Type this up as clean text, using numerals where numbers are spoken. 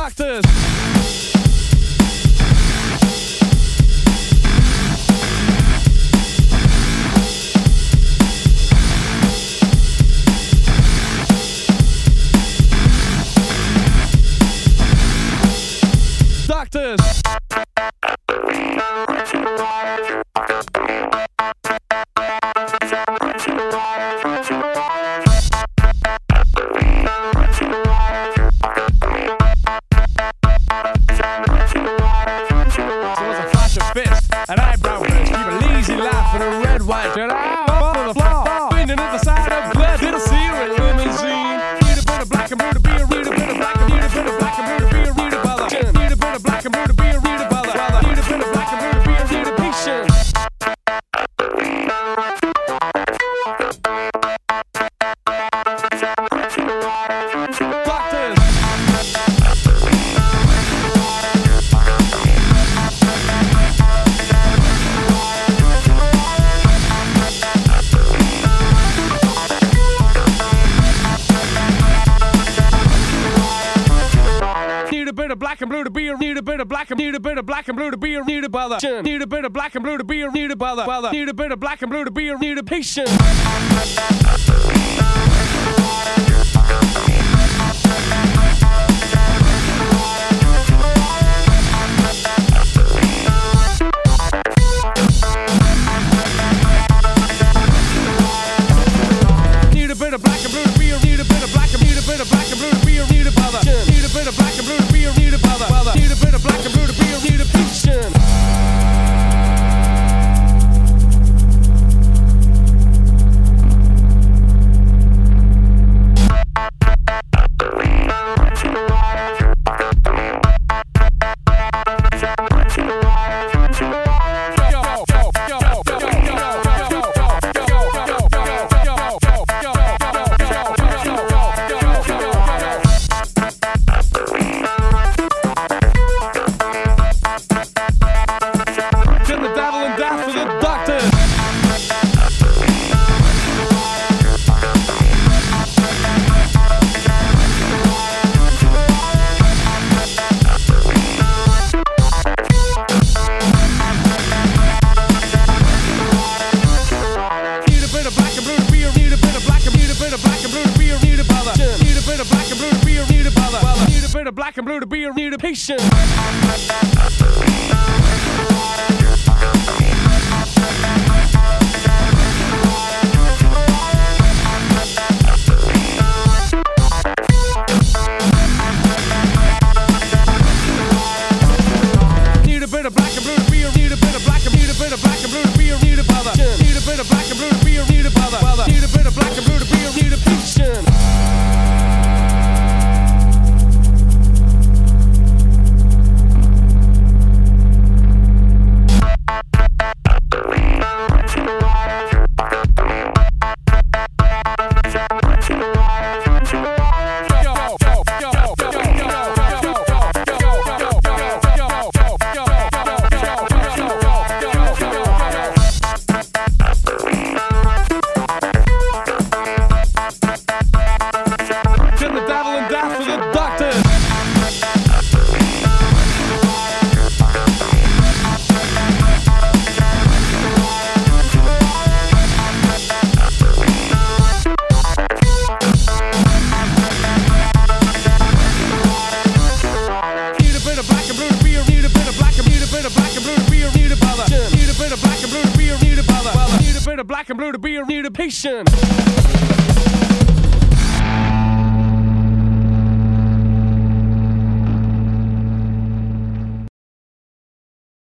Doctors. Doctors. An eyebrow burst, keep a lazy laugh and a red white shirt out on the floor. Bending at the side of glass in a Sierra limousine. Need a bit of black and blue to be a reader, bit of black and need a bit of black and blue to be a reader, brother. Need a bit of black and blue to be a reader, brother. Need a bit of black and blue to be a reader, patient. Doctors. Need a bit of black and blue to be a need a bit of black and need a bit of black and blue to be a reader, brother. Need a bit of black and blue to be a reader, brother. Need a bit of black and blue to be a reader, patient. Need a bit of black and blue to be a need a bit of black and need a bit of black and blue to be a reader, brother. Need a bit of black and blue to be a reader, brother. Need a bit of black and blue to be a reader, patient. Black and blue to be a reader, patient. Need a bit of black and blue to be a need a bit of black and need a bit of black and blue to be a reader, brother. Need a bit of black and blue to be a reader, brother. Need a bit of black and blue to be a reader, patient. Black and blue to be a reader, patient.